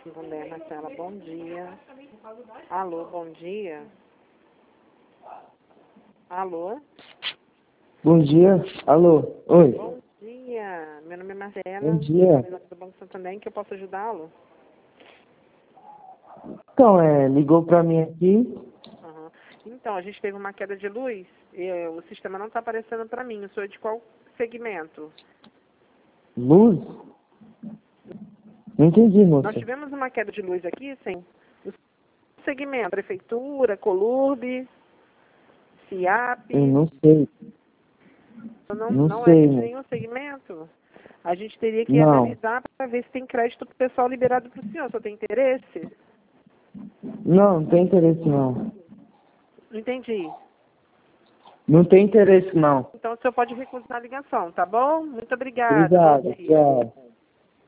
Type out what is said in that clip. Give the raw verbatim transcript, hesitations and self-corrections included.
Santander, Marcela, bom dia. Alô, bom dia. Alô? Bom dia. Alô. Oi. Bom dia. Meu nome é Marcela. Bom dia. Do Banco Santander, em que eu posso ajudá-lo? Então, é, ligou pra mim aqui. Uhum. Então, a gente teve uma queda de luz e eh, o sistema não está aparecendo para mim. O senhor é de qual segmento? Luz? Não entendi, Nós moça. tivemos uma queda de luz aqui, sim. O segmento, prefeitura, Colurbe, FIAP. Eu não sei. Não, Não não é sei, de moça. nenhum segmento? A gente teria que Não. analisar para ver se tem crédito pro pessoal liberado para o senhor. O senhor tem interesse? Não, não tem interesse, não. Não entendi. Não tem interesse, não. Então o senhor pode recusar a ligação, tá bom? Muito obrigada. Bom Obrigado. dia. Tchau.